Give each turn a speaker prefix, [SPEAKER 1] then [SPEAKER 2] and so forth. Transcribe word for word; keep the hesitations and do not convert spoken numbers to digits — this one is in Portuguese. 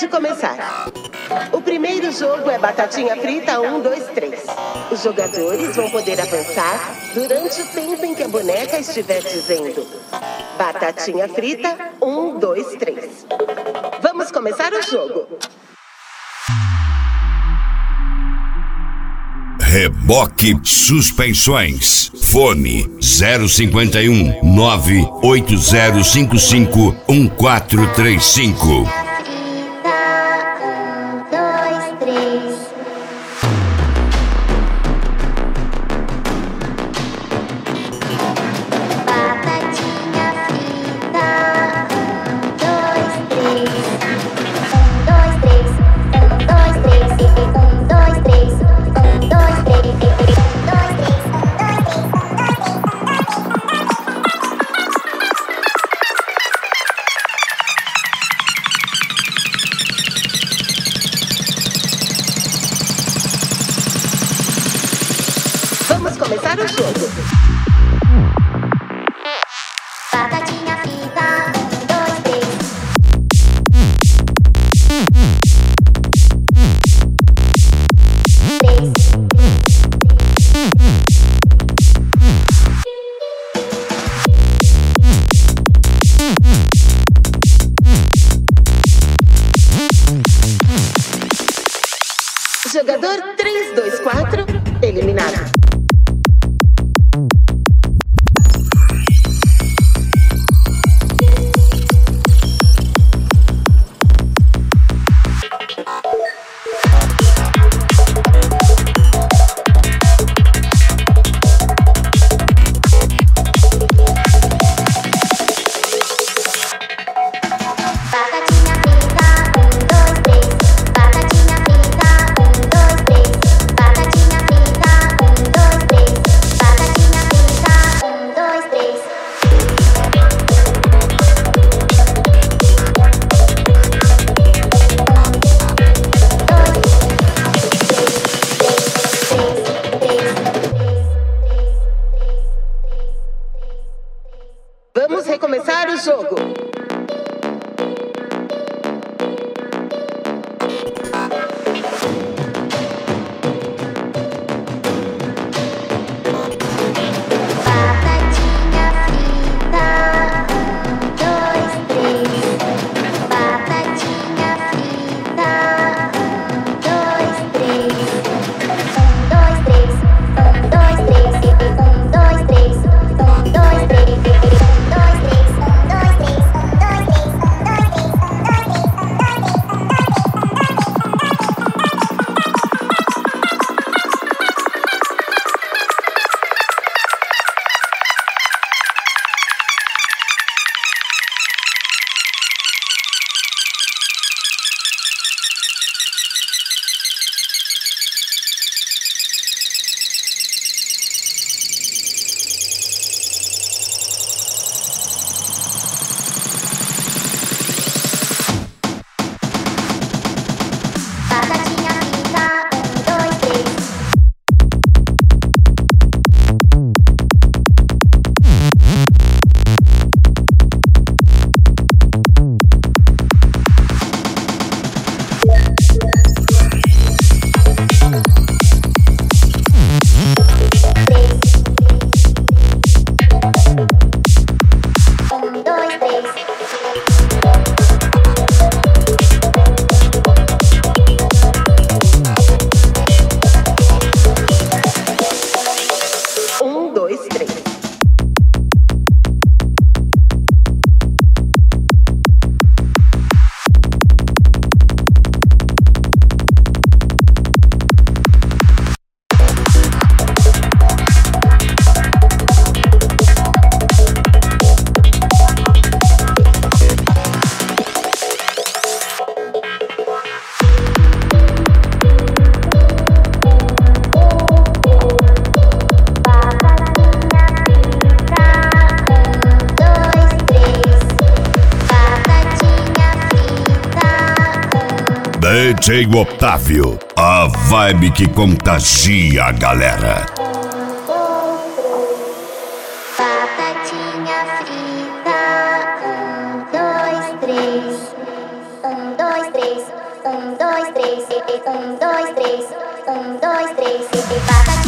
[SPEAKER 1] de começar. O primeiro jogo é batatinha frita um, dois, três. Os jogadores vão poder avançar durante o tempo em que a boneca estiver dizendo batatinha frita um, dois, três. Vamos começar o jogo.
[SPEAKER 2] Reboque Suspensões. Fone zero cinquenta e um, nove oito zero cinco cinco um quatro três cinco.
[SPEAKER 1] Vamos começar o jogo.
[SPEAKER 3] Batatinha frita, um, dois, três.
[SPEAKER 1] Jogador três, dois, quatro, eliminado. Vamos recomeçar o jogo.
[SPEAKER 2] D J Otávio, a vibe que contagia a galera.
[SPEAKER 3] Batatinha frita, um, dois, três. Um, dois, três. Um, dois, três. Um, dois, três. Um, dois, três. Batatinha